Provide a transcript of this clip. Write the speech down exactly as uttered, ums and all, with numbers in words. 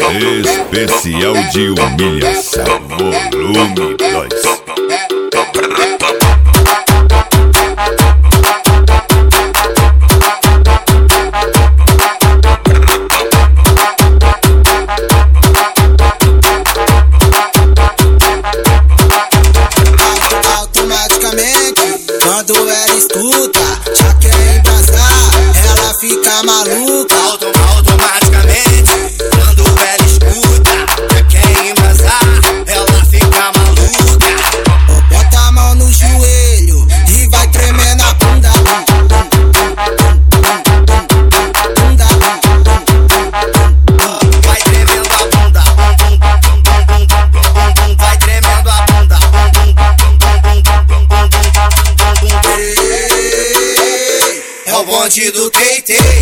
Especial de humilhação, volume dois. Quando ela escuta, já quer embrasar, ela fica maluca. Auto, automaticamente, quando ela escuta, já quer embrasar, ela fica maluca. Bota a mão no joelho e vai tremendo a bunda. Bunda. Vai tremendo a bunda. Vai tremendo a bunda. É o bonde do K T.